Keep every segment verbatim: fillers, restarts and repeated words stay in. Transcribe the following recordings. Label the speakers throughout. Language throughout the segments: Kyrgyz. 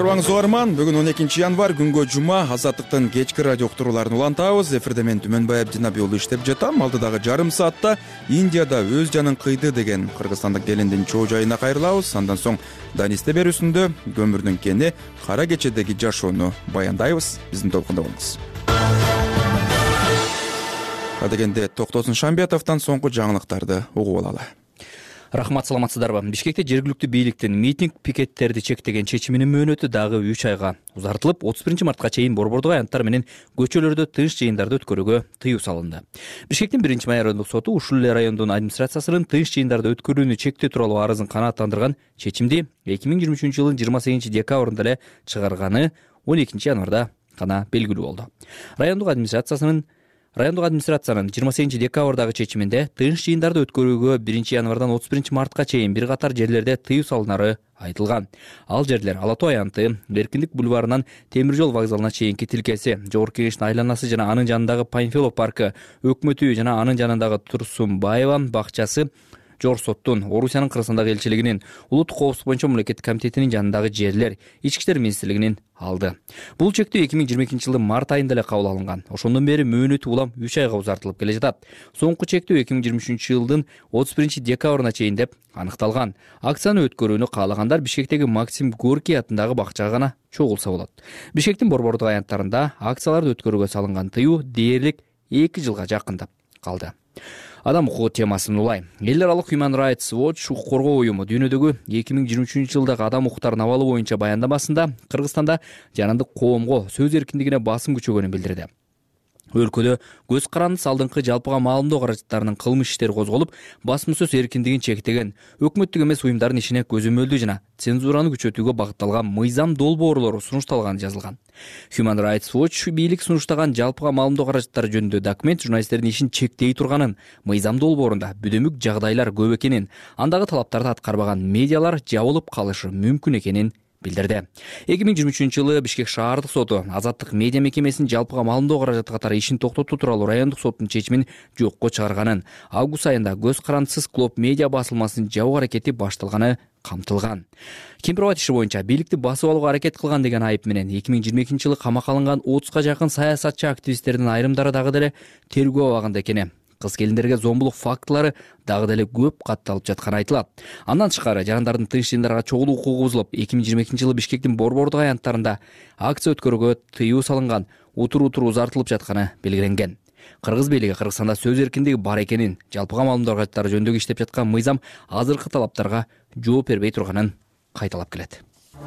Speaker 1: Арыбаңыз угарман, бүгүн он экинчи январь күнгө жума Азаттыктын кечки радио уктурууларын улантабыз. Эфирде мен Түмөнбай Абдинаби уулу иштеп жатам. Алдыдагы жарым саатта Индияда өз жанын кыйды деген кыргызстандык келиндин чоо жайына кайрылабыз. Андан соң Данисте берүүсүндө көмүрдүн кени кара кечедеги жашоону баяндайбыз. Биздин толкунда болуңуз. Адегенде Токтосун Шамбетовдон соңку жаңылыктарды угуп алалы.
Speaker 2: Рахмат, саламатсыздарбы. Бишкекте жергиликтүү бийликтин митинг пикеттерди чектеген чечиминин мөөнөтү дагы үч айга узартылып, отуз биринчи мартка чейин борбордук аянттар менен көчөлөрдө тынч жыйындарды өткөрүүгө тыюу салынды. Бишкектин биринчи май райондук соту ушул эле райондун администрациясынын тынч жыйындарды өткөрүүнү чектөө тууралуу арызын канааттандырган чечимди эки миң жыйырма үчүнчү жылдын жыйырма сегизинчи декабрында эле чыгарганы он экинчи январда гана белгилүү болду. Райондук администрациясынын Райондук администрациянын жыйырма сегизинчи декабрдагы чечиминде тынч жыйындарды өткөрүүгө биринчи январдан отуз биринчи мартка чейин бир катар жерлерде тыюу салынары айтылган. Ал жерлер Ала Тоо аянты, Эркиндик бульварынан Темир жол вокзалына чейинки тилкеси, Жогорку Кеңештин айланасы жана анын жанындагы Панфилов паркы, Өкмөт үйү жана анын жанындагы Турсунбаева бакчасы, Жор соттун, Орусиянын Кыргызстандагы элчилигинин, Улуттук коопсуздук боюнча мамлекеттик комитетинин жанындагы жерлер, Ички иштер министрлигинин алды. Бул чектөө эки миң жыйырма экинчи жылдын март айында эле кабыл алынган. Ошондон бери мөөнөтү улам үч айга узартылып келе жатат. Соңку чектөө эки миң жыйырма үчүнчү жылдын отуз биринчи декабрына чейин деп аныкталган. Акцияны өткөрүүнү каалагандар Бишкектеги Максим Горький атындагы бакчага гана чогулса болот. Бишкектин борбордук аянттарында акцияларды өткөрүүгө салынган тыюу дээрлик эки жылга жакындап калды. Адам укугу темасын улай. Эл аралык Human Rights Watch укук коргоо уюму дүйнөдөгү эки миң жыйырма үчүнчү жылдагы адам укуктарын абалы боюнча баяндамасында Кыргызстанда жанындык коомго сөз эркиндигине басым күчөгөнүн билдирди. Өлкөдө көз карандысыз алдыңкы жалпыга маалымдоо каражаттарынын кылмыш иштери козголуп, басма сөз эркиндигин чектеген, өкмөттүк эмес уюмдардын ишине көзөмөлдүү жана цензураны күчөтүүгө багытталган мыйзам долбоорлору сунушталганы жазылган. Human Rights Watch бийлик сунуштаган жалпыга маалымдоо каражаттары жөнүндө документ журналисттердин ишин чектей турганын, мыйзам долбоорунда бүдөмүк жагдайлар көп экенин, андагы талаптарды аткарбаган медиалар жабылып калышы мүмкүн экенин билдирди. эки миң жыйырма үчүнчү жылы Бишкек шаардык соту Азаттык медиа мекемесинин жалпыга маалымдоо каражаты катары ишин токтотуу тууралуу райондук соттун чечимин жокко чыгарганын, август айында көз карандысыз Клоп медиа басылмасынын жабуу аракети башталганы камтылган. Кемпирбат иши боюнча бийликти басып алууга аракет кылган деген айып менен эки миң жыйырма экинчи жылы камакка алынган отузга жакын саясатчы активисттердин айрымдары дагы деле тергөө абагында экени, кыз келиндерге зомбулук фактылары дагы деле көп катталып жатканы айтылат. Андан тышкары жарандардын тынч жыйындарга чогулуу укугу бузулуп, эки миң жыйырма экинчи жылы Бишкектин борбордук аянттарында акция өткөрүүгө тыюу салынган, утур-утур узартылып жатканы белгиленген. Кыргыз бийлиги Кыргызстанда сөз эркиндиги бар экенин, жалпыга маалымдоо каражаттары жөнүндө иштеп жаткан мыйзам азыркы талаптарга жооп бербей турганын кайталап келет.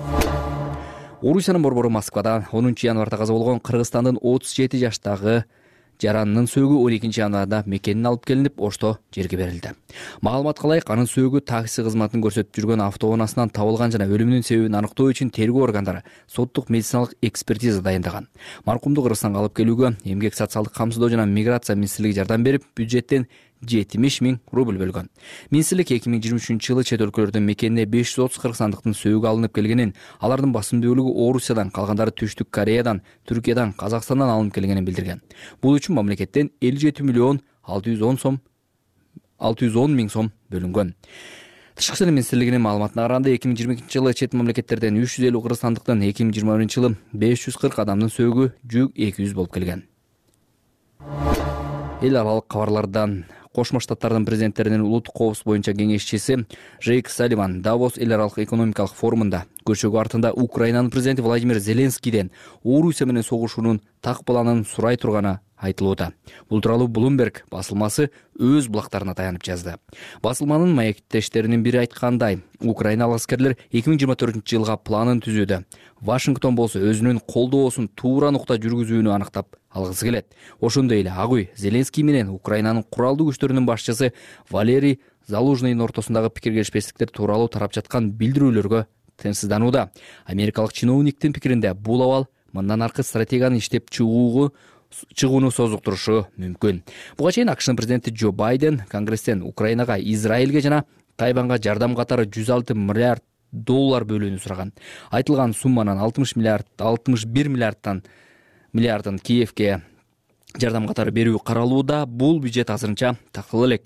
Speaker 2: Орусиянын борбору Москвада онунчу январда каза болгон Кыргызстандын отуз жети жаштагы жаранынын сөөгү он экинчи январда мекенин алып келинип, Ошто жерге берилди. Маалыматка ылайык, анын сөөгү такси кызматын көрсөтүп жүргөн автоунаасынан табылган жана өлүмүнүн себебин аныктоо үчүн тергөө органдары соттук медициналык экспертиза дайындаган. Маркумду Кыргызстанга алып келүүгө Эмгек социалдык камсыздоо жана миграция министрлиги жардам берип, бюджеттен жетимиш миң рубль бөлгөн. Министрлик эки миң жыйырма үчүнчү жылы чет өлкөлөрдөн мекенине беш жүз отуз кыргызстандыктын сөөгү алынып келгенин, алардын басым бөлүгү Орусиядан, калгандары Түштүк Кореядан, Түркиядан, Казакстандан алынып келгенин билдирген. Бул үчүн мамлекеттен элүү жети миллион алты жүз он сом алты жүз он миң сом бөлүнгөн. Тышкы иштер министрлигинин маалыматына караганда эки миң жыйырма экинчи жылы чет мамлекеттерден үч жүз элүү кыргызстандыктын, эки миң жыйырма биринчи жылы беш жүз кырк адамдын сөөгү жүк эки жүз болуп келген. Эл аралык кабарлардан Кошмо Штаттардын президенттеринин улуттук коопсуздук боюнча кеңешчиси Джейк Салливан Давос эл аралык экономикалык форумунда көчөгү артында Украинанын президенти Владимир Зеленскийден Орусия менен согушуунун так планын сурай турганы айтылууда. Бул тууралуу Bloomberg басылмасы өз булактарына таянып жазды. Басылманын маектештеринин бири айткандай, украиналык аскерлер эки миң жыйырма төртүнчү жылга планын түзүүдө. Вашингтон болсо өзүнүн колдоосун туура нукта жүргүзүүнү аныктап алгысы келет. Ошондой эле ак үй Зеленский менен Украинанын куралдуу күчтөрүнүн башчысы Валерий Залужныйдын ортосундагы пикир келишпестиктер тууралуу тарап жаткан билдирүүлөргө тынчсызданууда. Америкалык чиновниктин пикиринде бул абал мындан аркы стратегияны иштеп чыгууга чыгууну созуктурушу мүмкүн. Буга чейин АКШнын президенти Джо Байден Конгресстен Украинага, Израилге жана Тайванга жардам катары жүз алты миллиард доллар бөлүүнү сураган. Айтылган сумманын алтымыш миллиард алтымыш бир миллиардтан миллиардын Киевге жардам катары берүү каралууда. Бул бюджет азырынча такталып элек.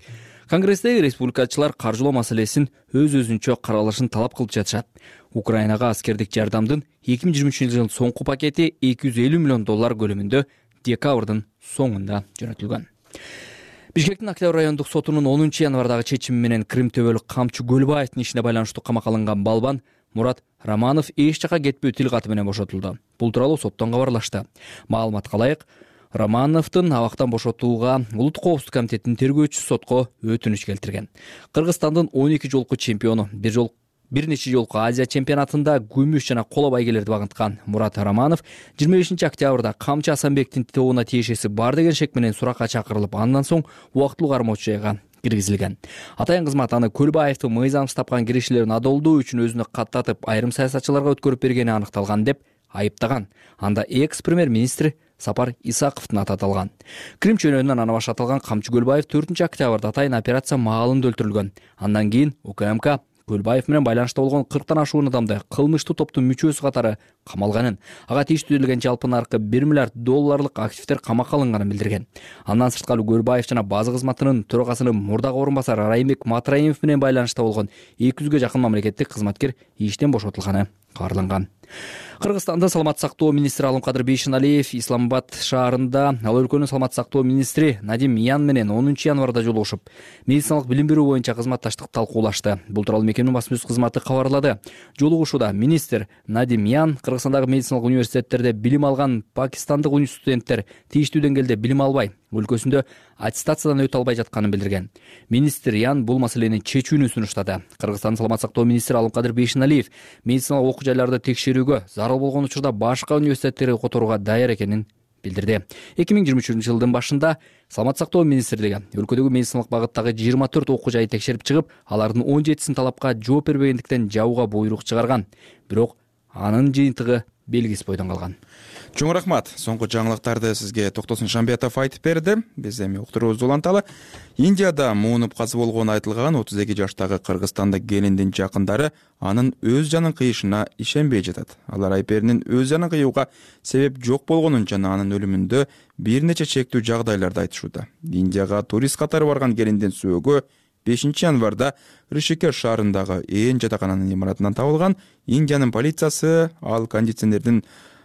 Speaker 2: Конгресстеги республикачылар каржылоо маселесин өз өзүнчө каралышын талап кылып жатышат. Украинага аскердик жардамдын эки миң жыйырма үчүнчү жылдын соңку пакети эки жүз элүү миллион доллар көлөмүндө декабрдын соңунда жөнөтүлгөн. Бишкектин Октябрь райондук сотунун онунчу январдагы чечими менен Крим төбөлүк Камчы Көлбаевдин ишине байланыштуу камакка алынган балбан Мурат Романов эч жака кетпөө тил каты менен бошотулду. Бул тууралуу соттон кабарлашты. Маалыматка ылайык, Романовдун абактан бошотууга Улуттук коопсуздук комитетинин тергөөчүсү сотко өтүнүч келтирген. Кыргызстандын он эки жолку чемпиону, бир жол бир нече жолку Азия чемпионатында күмүш жана коло байгелерди багынткан Мурат Романов жыйырма бешинчи октябрда Камчы Асанбектин тобуна тиешеси бар деген шек менен суракка чакырылып, андан соң убактылуу кармоочу жайга киргизилген. Атайын кызмат аны Көлбаевдин мыйзамсыз тапкан кирешелерин адолдоо үчүн өзүнө каттатып, айрым саясатчыларга өткөрүп бергени аныкталган деп айыптаган. Анда экс-премьер-министр Сапар Исаковдун аты аталган. Крим чөнөөнүнөн аны башатылган Камчы Көлбаев төртүнчү октябрда атайын операция маалында өлтүрүлгөн. Андан кийин УКМК Көлбаев менен байланышта болгон кырктан ашуун адамды кылмыштуу топтун мүчөсү катары камалганын, ага тийиштүү делген жалпы наркы бир миллиард долларлык активдер камакка алынганын билдирген. Андан сырткары Көлбаев жана база кызматынын төрагасынын мурдагы орун басары Райымбек Матраимов менен байланышта болгон эки жүзгө жакын мамлекеттик кызматкер иштен бошотулганы кабарланган. Кыргызстандын саламаттык сактоо министри Алымкадыр Бейшеналиев Исламабад шаарында ал өлкөнүн саламаттык сактоо министри Надим Миян менен онунчу январда жолугушуп, медициналык билим берүү боюнча кызматташтыкты талкуулашты. Бул тууралуу мекеменин басма сөз кызматы кабарлады. Жолугушууда министр Надим Миян Кыргызстандагы медициналык университеттерде билим алган пакистандык студенттер тийиштүү деңгээлде билим албай, өлкөсүндө аттестациядан өтө албай жатканын билдирген. Министр Ян бул маселени чечүүнү сунуштады. Кыргызстандын саламаттык сактоо министри Алымкадыр Бейшеналиев медициналык окуу жайларды текшерүүгө, зарыл болгон учурда башка университеттерге которууга даяр экенин билдирди. эки миң жыйырма үчүнчү жылдын башында саламаттык сактоо министрлиги өлкөдөгү медициналык багыттагы жыйырма төрт окуу жайды текшерип чыгып, алардын он жетисин талапка жооп бербегендиктен жабууга буйрук чыгарган. Бирок анын жыйынтыгы белгисиз бойдон калган.
Speaker 1: Чоң рахмат. Соңку жаңылыктарды сизге Токтосун Шамбетов айтып берди. Биз эми уктуруубузду уланталы. Индияда муунуп казы болгону айтылган отуз эки жаштагы кыргызстандык келиндин жакындары анын өз жанын кыйышына ишенбей жатат. Алар Айперинин өз жанын кыюуга себеп жок болгонун жана анын өлүмүндө бир нече чектүү жагдайларды айтышууда. Индияга турист катары барган келиндин сөөгү бешинчи январда Ришикеш шаарындагы ээн жатакананын имаратынан табылган. Индиянын полициясы ал кондиционердин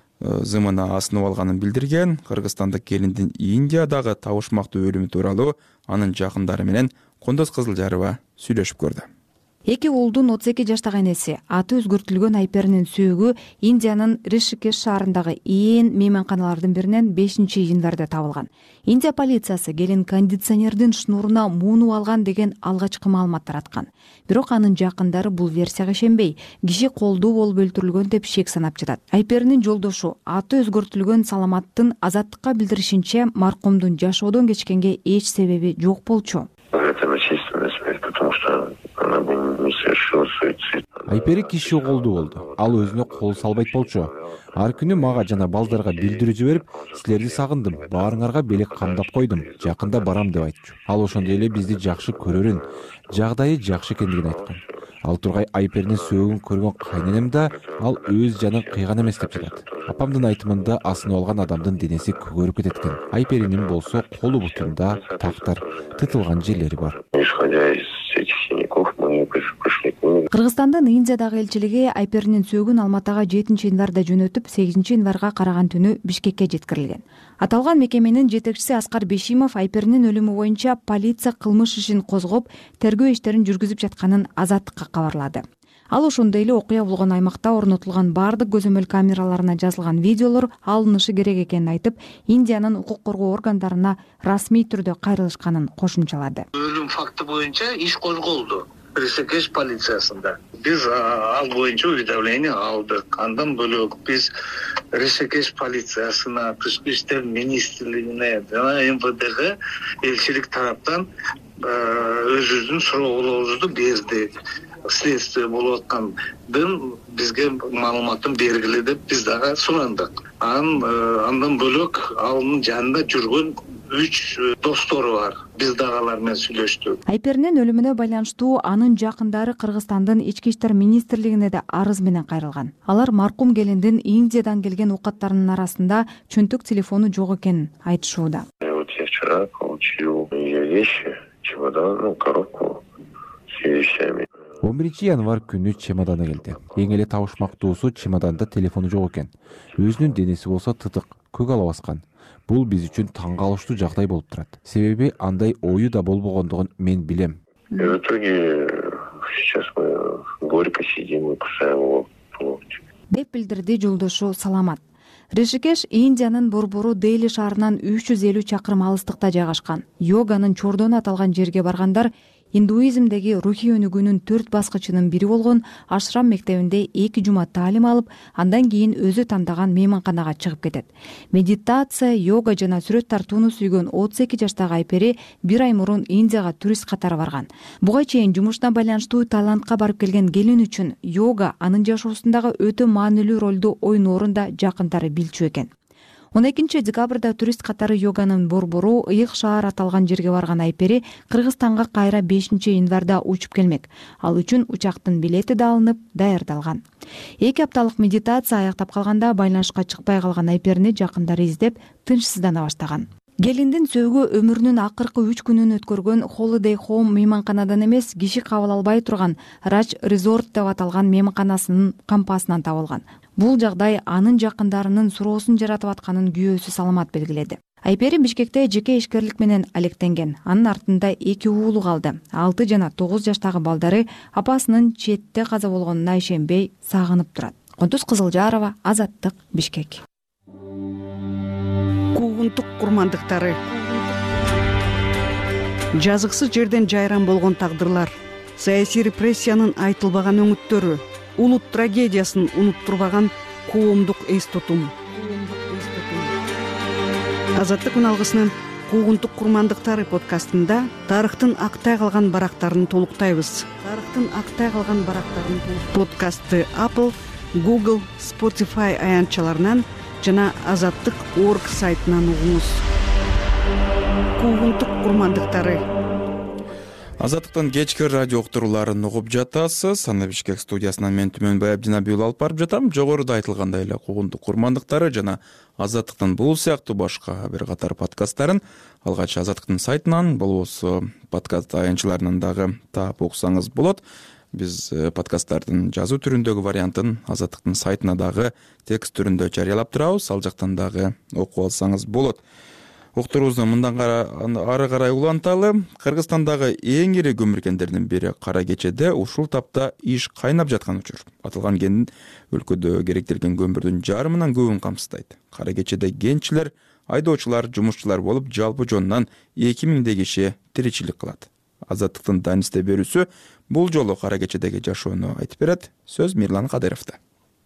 Speaker 1: зымына асынып алганын билдирген. Кыргызстандык келиндин Индиядагы табышмактуу өлүмү тууралуу анын жакындары менен Кондос Кызылжарова сүйлөшүп көрдү.
Speaker 3: Эки уулдун отуз эки жаштагы энеси аты өзгөртүлгөн Айперинин сөөгү Индиянын Ришикеш шаарындагы ээн мейманканалардын биринен бешинчи январда табылган. Индия полициясы келин кондиционердин шнуруна муунуп алган деген алгачкы маалымат тараткан. Бирок анын жакындары бул версияга ишенбей, киши колдуу болуп өлтүрүлгөн деп шек санап жатат. Айперинин жолдошу аты өзгөртүлгөн Саламаттын азаттыкка билдиришинче, маркумдун жашоодон кечкенге эч себеби жок болчу.
Speaker 4: Айпери киши колдуу болду. Ал өзүнө кол салбайт болчу. Ар күнү мага жана балдарга билдирүү жиберип, силерди сагындым, баарыңарга белек камдап койдум, жакында барам деп айтчу. Ал ошондой эле бизди жакшы көрөрүн, жагдайы жакшы экендигин айткан. Ал тургай Айперинин сөөгүн көргөн кайненем да ал өз жанын кыйган эмес деп жатат. Апамдын айтымында асынып алган адамдын денеси көгөрүп кетет экен. Айперинин болсо колу бутунда тактар тытылган жерлери бар.
Speaker 3: Кыргызстандын Индиядагы элчилиги Айперинин сөөгүн Алматыга жетинчи январда жөнөтүп, сегизинчи январга караган түнү Бишкекке жеткирилген. Аталган мекеменин жетекчиси Аскар Бешимов Айперинин өлүмү боюнча полиция кылмыш ишин козгоп, тергөө иштерин жүргүзүп жатканын Азаттыкка кабарлады. Ал ошондой эле окуя болгон аймакта орнотулган бардык көзөмөл камераларына жазылган видеолор алынышы керек экенин айтып, Индиянын укук коргоо органдарына расмий түрдө кайрылышканын кошумчалады.
Speaker 5: Өлүм факты боюнча иш козголду Ришикеш полициясында. Биз ал боюнча уведомление алдык. Андан бөлөк биз Ришикеш полициясына, Тышкы иштер министрлигине жана эм вэ дге элчилик тараптан өзүбүздүн суроолорубузду бердик. Следствие болуп аткандын бизге маалыматын бергиле деп биз дагы сурандык. Андан бөлөк анын жанында жүргөн үч достору бар. Биз дагы алар менен сүйлөштүк.
Speaker 3: Айперинин өлүмүнө байланыштуу анын жакындары Кыргызстандын ички иштер министрлигине да арыз менен кайрылган. Алар маркум келиндин Индиядан келген укаттарынын арасында чөнтөк телефону жок экенин айтышууда.
Speaker 6: Вот я вчера получил ее вещи. чемодан, коробку с вещами.
Speaker 4: он биринчи январь күнү чемоданы келди. Эң эле табышмактуусу чемоданда телефону жок экен. Өзүнүн денеси болсо тытык, көк ала баскан. Бул биз үчүн таң калыштуу жагдай болуп турат. Себеби андай ою да болбогондугун мен билем.
Speaker 6: И в итоге сейчас мы горько сидим и кусаем его в локти.
Speaker 3: Деп билдирди жолдошу Саламат. Ришикеш Индиянын борбору Дели шаарынан үч жүз элүү чакырым алыстыкта жайгашкан. Йоганын чордону аталган жерге баргандар индуизмдеги рухий өнүгүүнүн төрт баскычынын бири болгон Ашрам мектебинде эки жума таалим алып, андан кийин өзү тандаган мейманканага чыгып кетет. Медитация, йога жана сүрөт тартууну сүйгөн отуз эки жаштагы Айпери бир ай мурун Индияга турист катары барган. Буга чейин жумушуна байланыштуу Таиландка барып келген келин үчүн йога анын жашоосундагы өтө маанилүү ролду ойноорун да жакындары билчү экен. он экинчи декабрда турист катары йоганын борбору Ыйык шаар аталган жерге барган Айпери Кыргызстанга кайра бешинчи январда учуп келмек. Ал үчүн учактын билети да алынып, даярдалган. эки апталык медитация аяктап калганда байланышка чыкпай калган Айперини жакындары издеп, тынчсыздана баштаган. Келиндин сөөгү өмүрүнүн акыркы үч күнүн өткөргөн Holiday Home мейманканадан эмес, киши кабыл албай турган Raj Resort деп аталган мейманканасынын кампасынан табылган. Бул жагдай анын жакындарынын суроосун жаратып атканын күйөөсү Саламат белгиледи. Айпери Бишкекте жеке ишкерлик менен алектенген. Анын артында эки уулу калды. алты жана тогуз жаштагы балдары апасынын четте каза болгонуна ишенбей сагынып турат. Контуз Кызылжарова, Азаттык, Бишкек.
Speaker 7: Куугунтук курмандыктары. Жазыксыз жерден жайран болгон тагдырлар, саясий репрессиянын айтылбаган өңүттөрү, улут трагедиясын унуттурбаган коомдук эс тутум. Азаттык үналгысынын Куугунтук курмандыктары подкастында тарыхтын актай калган барактарын толуктайбыз. Тарыхтын актай калган барактарын подкастты Apple, Google, Spotify аянтчаларынан жана азаттык точка орг сайтынан угуңуз. Куугунтук курмандыктары.
Speaker 1: Азаттыктын кечки радио уктурууларын угуп жатасыз. Аны Бишкек студиясынан мен Түмөнбай Абдинабиул алып барып жатам. Жогоруда айтылгандай эле Куугунтук курмандыктары жана Азаттыктын бул сыяктуу башка бир катар подкасттарын алгач Азаттыктын сайтынан, болбосо подкаст аянтчаларынан дагы таап окусаңыз болот. Биз подкасттардын жазуу түрүндөгү вариантын Азаттыктын сайтына дагы текст түрүндө жарыялап турабыз. Ал жактан дагы окуп алсаңыз болот. Уктуруубузду мындан ары карай уланталы. Кыргызстандагы эң ири көмүркендердин бири Кара Кечеде ушул тапта иш кайнап жаткан учур. Атылган кен өлкөдө керектелген көмүрдүн жарымынан көбүн камсыздайт. Кара Кечеде кенчилер, айдоочулар, жумушчулар болуп жалпы жонунан эки миңдей киши тиричилик кылат. Азаттыктын Данисте берүүсү бул жолу Кара Кечедеги жашоону айтып берет. Сөз Мирлан Кадыровдо.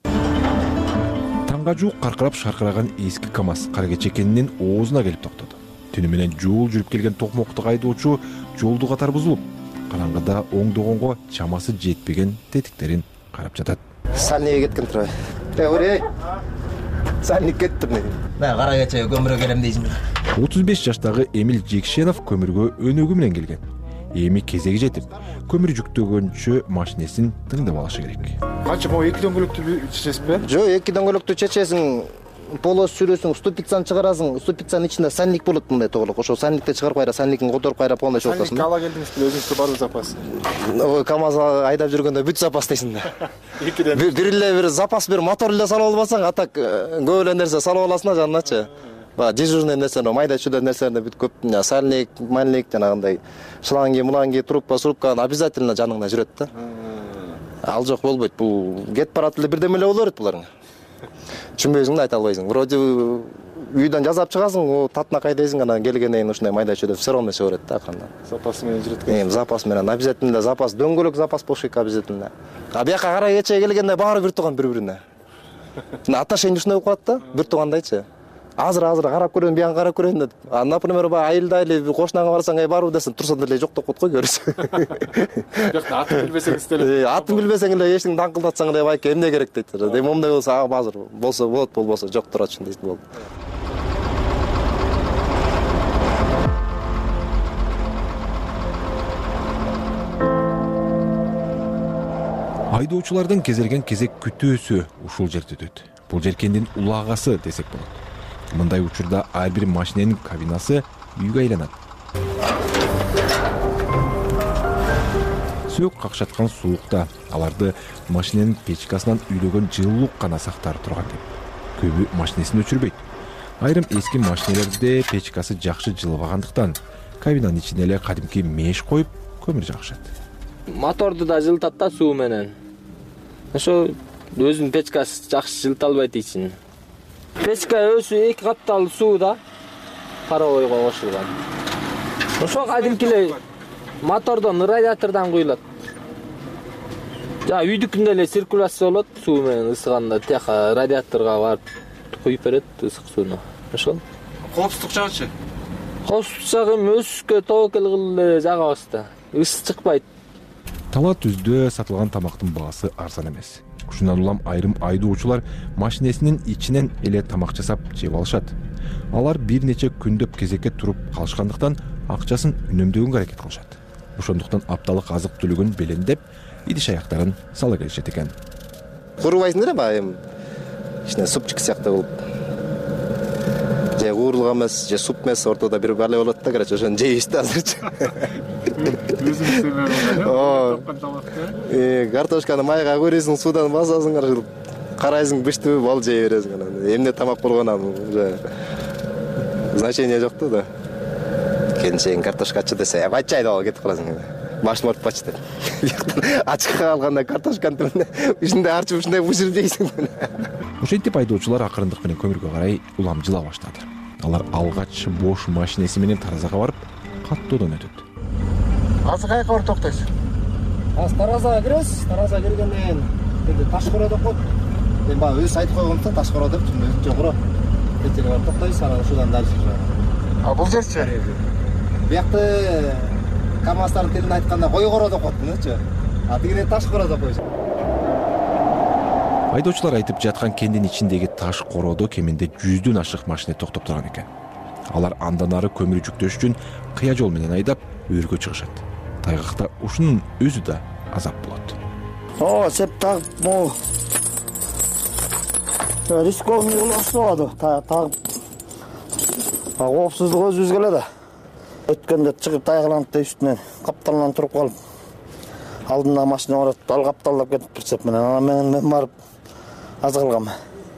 Speaker 4: Таңга жуук каркырап шаркыраган эски КамАЗ Кара Кече кенинин оозуна келип токтоду. Түнү менен жуул жүрүп келген токмоктук айдоочу жолду катар бузулуп, караңгыда оңдогонго чамасы жетпеген тетиктерин карап жатат.
Speaker 8: Сальникке кеткен турбай. Эй, сальник кетти мен. Мен Кара Кечеге көмүргө келем дейсиңби?
Speaker 4: отуз беш жаштагы Эмил Жекшенов көмүргө өнөгү менен келген. Эми кезеги жетип, көмүр жүктөгөнчө машинесин тыңдап алышы керек.
Speaker 9: Качы могу эки дөңгөлөктү чечесизби?
Speaker 8: Жок, эки дөңгөлөктү чечесиң, полос сүрөсүң, ступицаны чыгарасың, ступицанын ичинде сальник болот мындай тоголук. Ошо сальникти чыгарып кайра, сальникин которуп кайра полный чогултасың.
Speaker 9: Сальникти ала келдиңизби, өзүңүздө барбы запас?
Speaker 8: Ой, КамАЗ айдап жүргөндө бүт запас дейсиң да. Экиден бир эле бир запас, бир мотор эле салып албасаң, атак көп эле нерсе салып аласың да жаныначы. Ба дежурный нерсени, майда чүйдө нерселерди бүт көп, сальник, мальник жанагындай шланги, муланги, трубка, сурубка обязательно жаныңда жүрөт да. Ал жок болбойт. Бул кетип барат эле бирдеме эле боло берет буларга. Түшүнбөйсүң да, айта албайсың. Вроде үйдөн жазап чыгасың, татына кайдайсың, анан келгенден кийин ушундай майда чүйдө все равно өсө берет да акырында.
Speaker 9: Запас менен жүрөт экен.
Speaker 8: Эми запас менен обязательно запас, дөңгөлөк запас болуш керек обязательно. А бияка Кара Кечеге келгенде баары бир туган бири-бирине. Ата шейин ушундай болуп калат да, бир тугандайчы. Азыр-азыр карап көрөм, биян карап көрөм деп. А, например, ба айылда эле кошунаңа барсаң, ай барбы десең, турсаң деле жоктоп коет го көрүсүң.
Speaker 9: Жок, атын билбесеңиз деле.
Speaker 8: Атын билбесең эле эчтең даңкылдатсаң эле байке эмне керек дейт. Эми момундай болсо, азыр болсо болот, болбосо жок турат ушундай болду.
Speaker 4: Айдоочулардын кезелген кезек күтүүсү ушул жерде өтөт. Бул жеркендин улагасы десек болот. Мындай учурда ар бир машиненин кабинасы үйгө айланат. сөөк какшаткан суукта аларды машиненин печкасынан үйлөгөн жылуулук гана сактар турган деп. Көбү машинесин өчүрбөйт. Айрым эски машинелерде печкасы жакшы жылыбагандыктан кабинанын ичине эле кадимки меш коюп көмүр жагышат.
Speaker 10: Моторду да жылытат да суу менен. Ошо өзүнүн печкасы жакшы жылыта албайт ичин. Печка өзү эки капталуу суу да паровойго кошулган. Ошо кадимки эле мотордон, радиатордон куюлат. Жа үйдүкүндө эле циркуляция болот, суу менен ысыганда тияка радиаторго барып куюп берет ысык сууну. Ошол.
Speaker 9: Коопсуздук жагычы?
Speaker 10: Коопсуздук жагы мөскө тобокел кылып эле жагабыз да. Ыс чыкпайт.
Speaker 4: Тала түздө сатылган тамактын баасы арзан эмес. Ушундан улам айрым айдоочулар машинесинин ичинен эле тамак жасап жеп алышат. Алар бир нече күндөп кезекке туруп калышкандыктан акчасын үнөмдөгөнгө аракет кылышат. Ошондуктан апталык азык түлүгүн белендеп, идиш аяктарын сала келишет экен.
Speaker 8: Курубайсыңдар эми эми ичине супчик сыяктуу болуп. Же куурулган эмес, же суп эмес, ортодо бир бале болот да, короче, ошону жейбиз да азырчы. Э, картошканы майга куйройсуң, суудан басасың, карайсың быштыбы, бал жей бересиң анан. Эмне тамак болгонун уже значение жок да. Келинчегиң картошка ачы десе, "Ачы айдап алып кетип каласың." Машина ортуп ачты. Ачыкка калганда картошканын түрүнө ушундай арчып, ушундай бышырып жейсиң.
Speaker 4: Ошентип айдоочулар акырындык менен көмүргө карай уламжыла баштады. Алар алгач бош машинеси менен таразага барып, каттоодон өтөт.
Speaker 9: Азыр каяка барып токтойсуз?
Speaker 8: Азыр таразага киресиз, таразага киргенден кийин Ташкоро деп коет. Мен баягы өзү айтып койгондуктан Ташкоро деп түндө жогору кетип барып токтойсуз, анан ушудан дальше.
Speaker 9: А бул жерчи?
Speaker 8: Биякты КамАЗдардын тилинде айтканда койгоро деп коет, мынычы. А тигине Ташкоро деп коюш.
Speaker 4: Айдоочулар айтып жаткан кендин ичиндеги таш короодо кеминде жүздөн ашык машина токтоп турган экен. Алар андан ары көмүр жүктөш үчүн кыя жол менен айдап өргө чыгышат. Тайгакта ушунун өзү да азап болот.
Speaker 11: О, сеп так могу. Рисковный кылып болду. Так. А коопсуздук өзүбүзгө эле да. Өткөндө чыгып тайгаланып да үстүнөн капталдан туруп калып. Алдында машина барат, ал капталдап кетип прицеп менен. Анан мен мен барып аз калгам.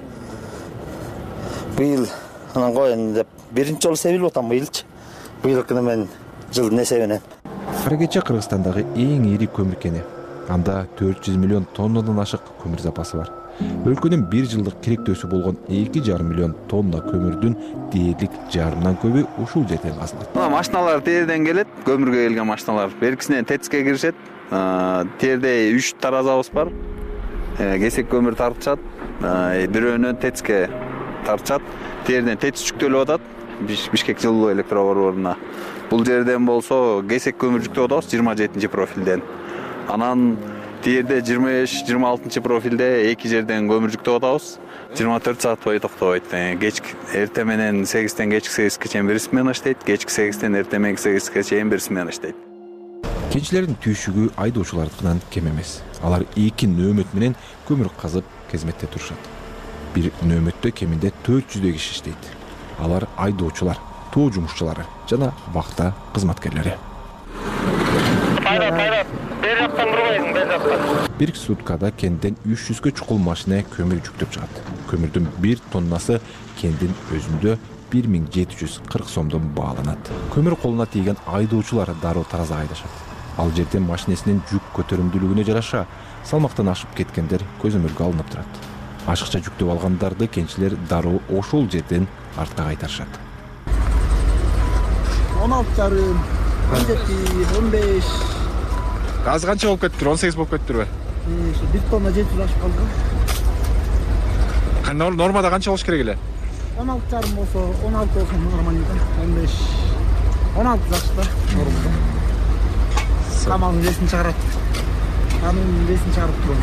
Speaker 11: Быйыл анан коеюн деп биринчи жолу себилип атам быйылчы. Быйылкыны мен жылдын эсебинен.
Speaker 4: Каракече Кыргызстандагы эң ири көмүр кени. Анда төрт жүз миллион тоннадан ашык көмүр запасы бар. Өлкөнүн бир жылдык керектөөсү болгон эки жарым миллион тонна көмүрдүн дээрлик жарымдан көбү ушул жерден казылат.
Speaker 12: Мына машиналар терден келет, көмүргө келген машиналар. Беркисинен ТЭЦке киришет. Терде үч таразабыз бар. Кесек көмүр тартышат. Бирөөнөн ТЭЦке тартышат. Терден ТЭЦ жүктөлүп атат. Бишкек жылуу электроборборуна. Бул жерден болсо кесек көмүр жүктөп атабыз жыйырма жетинчи профилден. Анан тиерде жыйырма беш жыйырма алтынчы профилде эки жерден көмүр жүктөп атабыз. жыйырма төрт саат бою токтобойт. Кечки эрте менен сегизден кечки сегизге чейин бир смена иштейт, кечки сегизден эрте менен сегизге чейин бир смена иштейт.
Speaker 4: Кенчилердин түйшүгү айдоочулардыкынан кем эмес. Алар эки нөөмөт менен көмүр казып кезметте турушат. Бир нөөмөттө кеминде төрт жүздөй киши иштейт. Алар айдоочулар, тоо жумушчулары жана вахта кызматкерлери.
Speaker 13: Пайда, пайда. Бер жактан бурбайсың, бер жактан.
Speaker 4: Бир суткада кенден үч жүзгө чукул машина көмүр жүктөп чыгат. Көмүрдүн бир тоннасы кендин өзүндө бир миң жети жүз кырк сомдон бааланат. Көмүр колуна тийген айдоочулар дароо таразага айдашат. Ал жерден машинесинин жүк көтөрүмдүүлүгүнө жараша салмактан ашып кеткендер көзөмөлгө алынып турат. Ашыкча жүктөп алгандарды кенчилер дароо ошол жерден артка кайтарышат.
Speaker 11: он алты жарым, он жети, он беш.
Speaker 9: Азыр канча болуп кетиптир? он сегиз болуп кетиптирби?
Speaker 11: Ошо бир тонна жети жүз ашып калды.
Speaker 9: Кандай нормада канча болуш керек эле?
Speaker 11: он алты жарым болсо, он алты болсо нормально, он беш. он алты жакшы да. Камалдын ресин чыгарат. Анын ресин чыгарып турам.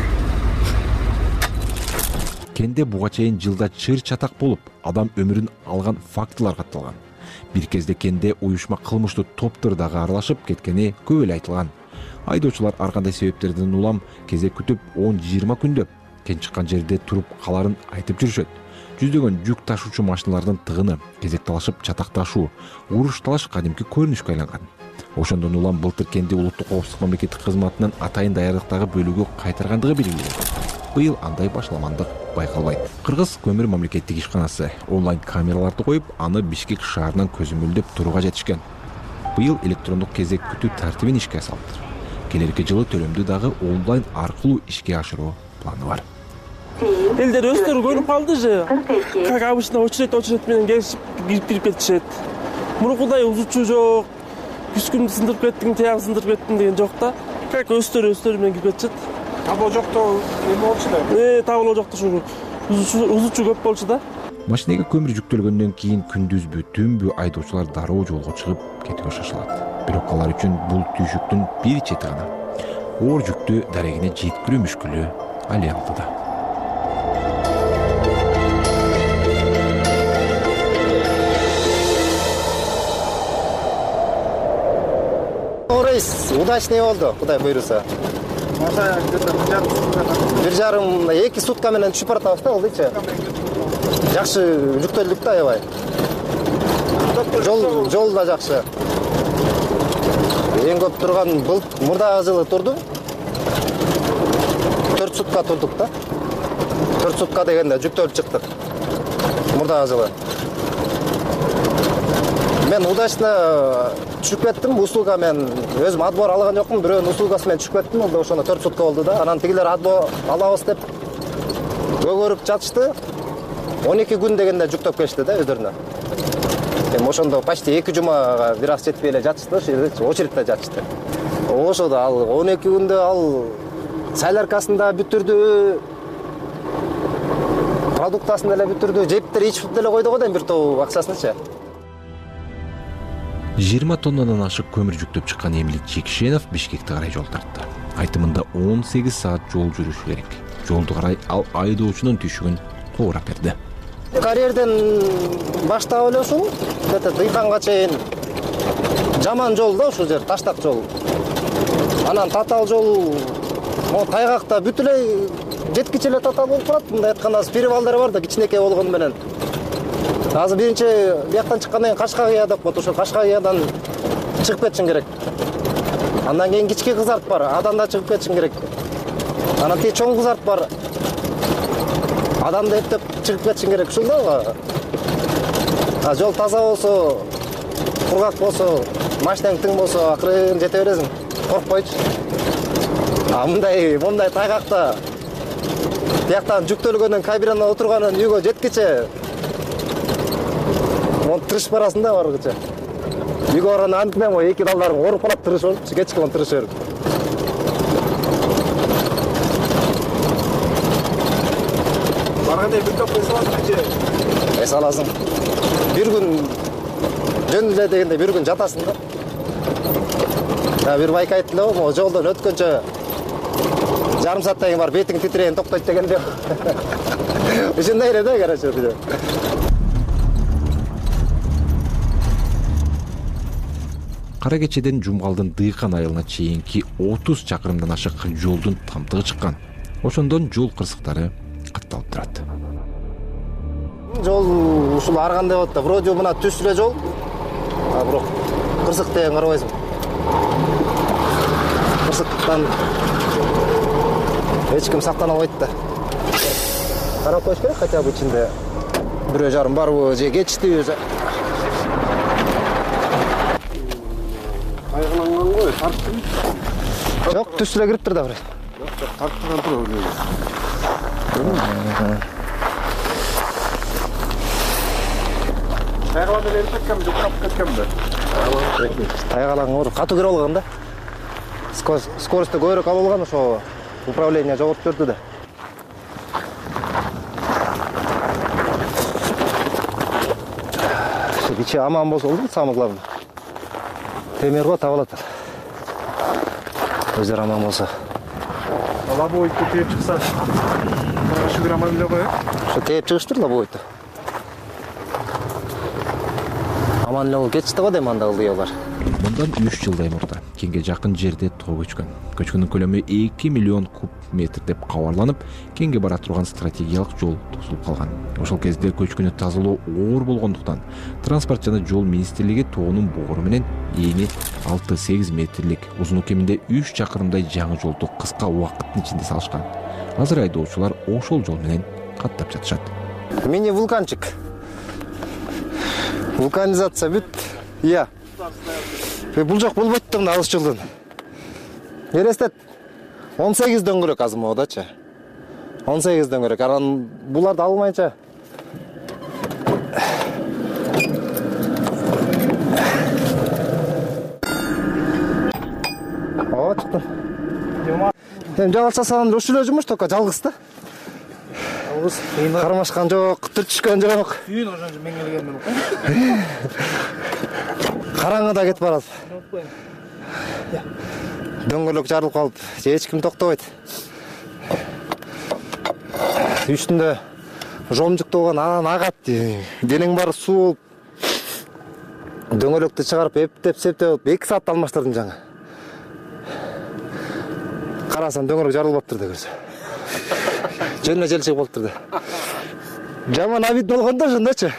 Speaker 4: Кенде буга чейин жылда чыр чатак болуп, адам өмүрүн алган фактылар катталган. Бир кезде кенде уюшма кылмыштуу топтор дагы аралашып кеткени көп эле айтылган. Айдоочулар ар кандай себептерден улам кезек күтүп он жыйырма күндөп кен чыккан жерде туруп каларын айтып жүрүшөт. Жүздөгөн жүк ташуучу машиналардын тыгыны, кезек талашып чатакташуу, уруш талаш кадимки көрүнүшкө айланган. Ошондон улам былтыр Кенди улуттук коопсуздук мамлекеттик кызматынын атайын даярдыктагы бөлүгү кайтаргандыгы белгилүү. Быйыл андай башламандык байкалбайт. Кыргыз көмүр мамлекеттик ишканасы онлайн камераларды коюп, аны Бишкек шаарынан көзөмөлдөп турууга жетишкен. Быйыл электрондук кезек күтүү тартибин ишке салды. Келерки жылы төлөмдү дагы онлайн аркылуу ишке ашыруу планы бар.
Speaker 14: Элдер өздөрү көрүп калды же. Как обычно очередь очередь менен келишип кирип кетишет. Мурункудай узучу жок. Күскүмдү сындырып кеттиң, тиягы сындырып кеттиң деген жок да. Как өздөрү өздөрү менен кирип кетишет.
Speaker 9: Табоо жокто эме болчу да.
Speaker 14: Э, табоо жокто ушу. Узучу көп болчу да.
Speaker 4: Машинеге көмүр жүктөлгөндөн кийин күндүзбү, түнбү айдоочулар дароо жолго чыгып кетүүгө шашылат. Бирок алар үчүн бул түйшүктүн бир чети гана. Оор жүктү дарегине жеткирүү мүшкүлү али алдыда.
Speaker 8: Рейс удачный болду, Кудай буйруса. Бир жарым, эки сутка менен түшүп баратабыз да, болдучу. Жакшы жүктөлдүк да, аябай. Жол жол да жакшы. Эң көп турган бул мурдагы жылы турду. төрт сутка турдук да. төрт сутка дегенде жүктөлүп чыктык. Мурдагы жылы. Мен удачно түшүп кеттим, услуга мен өзүм отбор алган жокмун, бирөөнүн услугасы менен түшүп кеттим, ол ошондо төрт сутка болду да. Анан тигилер отбор алабыз деп көгөрүп жатышты. он эки күн дегенде жүктөп келишти да өздөрүнө. Эми ошондо почти эки жумага бир аз жетпей эле жатышты, ошол жерде очередте жатышты. Ошодо ал он эки күндө ал соляркасында бүтүрдү, продуктасын эле бүтүрдү, жептер ичип деле койду го дейм бир топ акчасынчы.
Speaker 4: жыйырма тоннадан ашык көмүр жүктөп чыккан Эмилик Жекшенов Бишкекке карай жол тартты. Айтымында он сегиз саат жол жүрүш керек. Жолду карай ал айдоочунун түйшүгүн куурап берди.
Speaker 8: Карьерден баштап эле ушул, где-то Дыйканга чейин жаман жол да, ушул жер таштак жол. Анан татаал жол, могу тайгакта бүт эле жеткиче эле татаал болуп турат. Мындай айтканда азыр перевалдар бар да, кичинекей болгону менен. Азыр биринчи бияктан чыккандан кийин Кашкагыя деп коет, ошо Кашкагыядан чыгып кетишиң керек. Андан кийин кички кызарт бар, адан да чыгып кетишиң керек. Анан тиги чоң кызарт бар. Адамды эптеп чыгып кетишиң керек ушул да. А жол таза болсо, кургак болсо, машинаң тың болсо, акырын жете бересиң. Коркпойчу. А мындай, мындай тайгакта бияктан жүктөлгөндөн кабинада отурганын үйгө жеткиче он тырышып барасың да баргыча. Үйгө барганда антмен го эки далдарың ооруп калат, тырышып болуп, кечке он тырышып берип.
Speaker 9: Барганда бир топ эс аласың же?
Speaker 8: Эс аласың. Бир күн жөн эле дегенде бир күн жатасың да. Бир байка айтты эле, могу жолдон өткөнчө жарым сааттан кийин бар бетиң титиреген токтойт дегенде. Ушундай эле да, короче.
Speaker 4: Кара кечеден Жумгалдын Дыйкан айылына чейинки отуз чакырымдан ашык жолдун тамтыгы чыккан. Ошондон жол кырсыктары катталып турат.
Speaker 8: Жол ушул аргандай болот да, вроде мына түз эле жол. А бирок кырсык деген карабайсың. Кырсыктан эч ким сактана албайт да. Карап коюш керек, хотя бы ичинде бирөө жарым барбы же кетиштиби же.
Speaker 9: Айгыланган го, тарттым.
Speaker 8: Жок, түз эле кириптир да бир.
Speaker 9: Жок, тарттырган тур. Тайгаланып эле кеткенби, жок кеткенби?
Speaker 8: Тайгалаң оор, катуу кирип алган да. Скоросту көбүрөөк алып алган, ошо управление жогортуп берди да. Ичи аман болсо болду, самое главное. Темир го табылат. Өздөрү аман болсо.
Speaker 9: Лобовойду тээп чыкса, шүгүр аман эле го.
Speaker 8: Ошо тээп чыгыштыр лобовойду. Аман эле болуп кетишти го дейм анда кылды алар.
Speaker 4: Мындан үч жылдай мурда Кенге жакын жерде алматыга көчкөн. Көчкүнүн көлөмү эки миллион куб метр деп кабарланып, кеңге бара турган стратегиялык жол тосулуп калган. Ошол кезде көчкүнү тазалоо оор болгондуктан транспорт жана жол министрлиги тоонун бугуру менен эни алты сегиз метрлик, узуну кеминде үч чакырымдай жаңы жолду кыска убакыттын ичинде салышкан. Азыр айдоочулар ошол жол менен каттап жатышат.
Speaker 8: Мини вулканчик. Вулканизация бүт. Иә. Бул жок болбойт да мына алыс жолдон. Элестет. он сегиз дөңгөлөк азыр могудачы. он сегиз дөңгөлөк. Анан буларды алмайынча. О, чыктым. Эми жалгыз асаган ушул эле жумуш только жалгыз да. Жалгыз. Кармашкан жок, түртүшкөн жок. Үйүн ошончо мен келгенмин. Караңгыда кетип барат. Дөңгөлөк жарылып калып, эч ким токтобойт. Үстүндө жомжук болгон анан агат. Денең баары суу болуп. Дөңгөлөктү чыгарып, эптеп, септеп, эки саатта алмаштырдым жаңы. Карасам дөңгөлөк жарылып калыптыр да көрсө. Жөнүнө жел чыгып калыптыр да. Жаман абит болгондо ошондочу.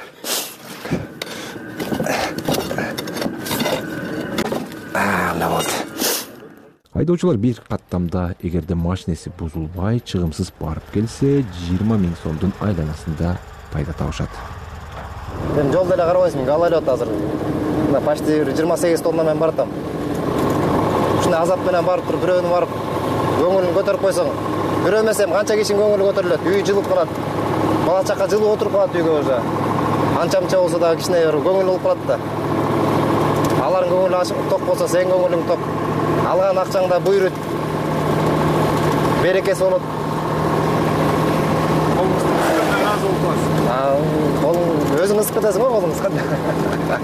Speaker 4: Айдоочулар бир каттамда эгерде машинеси бузулбай, чыгымсыз барып келсе, жыйырма миң сомдун айланасында пайда табышат.
Speaker 8: Мен жолдо эле карабайсың, галайлап азыр. Мына почти жыйырма сегиз тонна мен бартам. Ушундай азап менен барып туруп, бирөөнү барып көңүлүн көтөрүп койсоң, бирөө эмес эми канча кишинин көңүлү көтөрүлөт, үй жылып калат. Бала чака жылып отуруп калат үйгө уже. Анча-мынча болсо дагы кичине бир көңүл болуп калат да. Алардын көңүлү ачык ток болсо, сен көңүлүң ток. Алган акчаңда буйрут. Берекеси болот. Колуңуздан разы болуп каласыз. А, колуң өзүңүз кытасың го колуңуз кандай.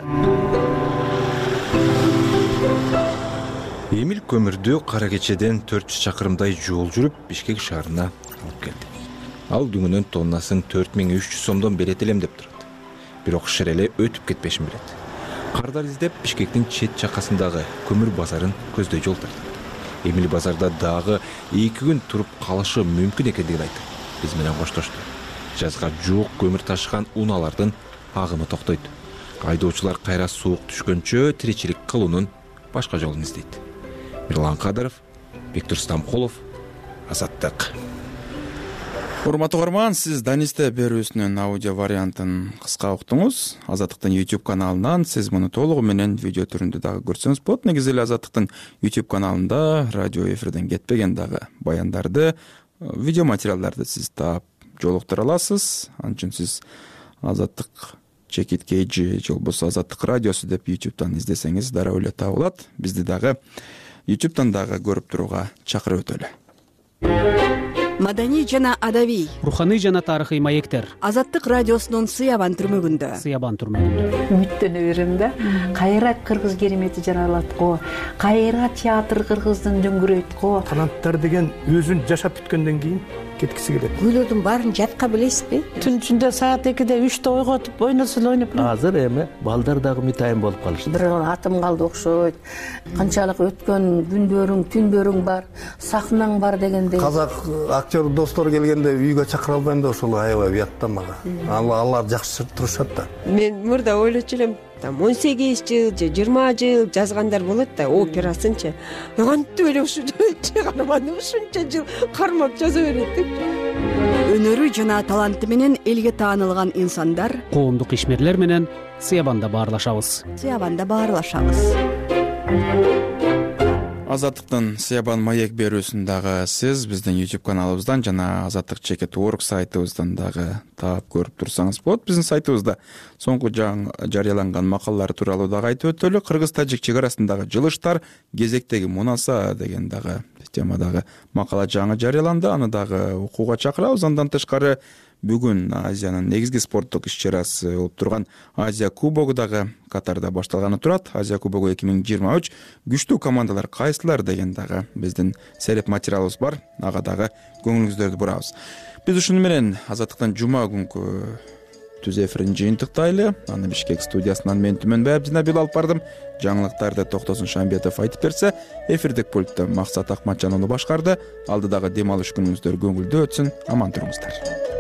Speaker 4: Эмил көмүрдү Кара Кечеден төрт жүз чакырымдай жол жүрүп Бишкек шаарына алып келди. Ал дүңүнөн тоннасын төрт миң үч жүз сомдон берет элем деп турат. Бирок шереле өтүп кетпешин билет. Кардар издеп Бишкектин чет чакасындагы көмүр базарын көздөй жол тартты. Эмил базарда дагы эки күн туруп калышы мүмкүн экендигин айтып, биз менен коштошту. Жазга жуук көмүр ташыган унаалардын агымы токтойт. Айдоочулар кайра суук түшкөнчө тиричилик кылуунун башка жолун издейт. Мирлан Кадыров, Виктор Стамкулов, Азаттык.
Speaker 1: Урматтуу угарман, сиз Данисте берүүсүнүн аудио вариантын кыска уктуңуз. Азаттыктын YouTube каналынан сиз муну толугу менен видео түрүндө дагы көрсөңүз болот. Негизи эле Азаттыктын YouTube каналында радио эфирден кетпеген дагы баяндарды, видео материалдарды сиз таап жолуктура аласыз. Анын үчүн сиз Азаттык Чекит Кейджи же болбосо Азаттык радиосу деп YouTube'дан издесеңиз дароо эле табылат. Бизди дагы YouTube'дан дагы көрүп турууга чакырып өтөлү.
Speaker 7: Маданий жана адабий,
Speaker 15: руханий жана тарыхый маектер.
Speaker 7: Азаттык радиосунун Сыябан түрмөгүндө.
Speaker 15: Сыябан түрмөгүндө.
Speaker 16: Үмүттөнө берем да. Кайра кыргыз керемети жаралат го. Кайра театр кыргыздын дөңгүрөйт го.
Speaker 9: Канаттар деген өзүн жашап бүткөндөн кийин кеткиси келет.
Speaker 16: Күйлөрдүн баарын жатка билесизби?
Speaker 17: Түн ичинде саат экиде үчтө ойготуп ойносун ойноп.
Speaker 18: Азыр эми балдар дагы мытайын болуп калышты.
Speaker 16: Бир атым калды окшойт. Канчалык өткөн күндөрүң, түндөрүң бар, сахнаң бар дегендей.
Speaker 19: Казак актер достор келгенде үйгө чакыра албайм да ошол аябай уят да мага. Алар жакшы турушат да.
Speaker 20: Мен мурда ойлочу элем, там он сегиз жыл же жыйырма жыл жазгандар болот да, операсынчы. Кантип эле ушул чыгарманы ушунча жыл кармап жаза берет деп.
Speaker 7: Өнөрү жана таланты менен элге таанылган инсандар,
Speaker 15: коомдук ишмерлер менен Сыябанда баарлашабыз.
Speaker 7: Сыябанда баарлашабыз.
Speaker 1: Азаттыктын Сыябан маек берүүсүн дагы сиз биздин YouTube каналыбыздан жана Азаттык Чекит точка орг сайтыбыздан дагы таап көрүп турсаңыз болот. Биздин сайтыбызда соңку жарыяланган макалалар тууралуу дагы айтып өтөлү. Кыргыз-тажик чек арасындагы жылыштар, кезектеги мунаса деген дагы темадагы макала жаңы жарыяланды. Аны дагы окууга чакырабыз. Андан тышкары бүгүн Азиянын негизги спорттук иш-чарасы болуп турган Азия кубогу дагы Катарда башталганы турат. Азия кубогу эки миң жыйырма үч күчтүү командалар кайсылар деген дагы биздин сереп материалыбыз бар. Ага дагы көңүлүңүздөрдү бурабыз. Биз ушуну менен Азаттыктан жума күнкү түз эфирин жыйынтыктайлы. Аны Бишкек студиясынан мен Түмөнбай Абдинабил алып бардым. Жаңылыктарды Токтосун Шамбетов айтып берсе, эфирдик пультта Максат Акматжан аны башкарды. Алдыдагы дем алыш күнүңүздөр көңүлдүү өтсүн, аман туруңуздар.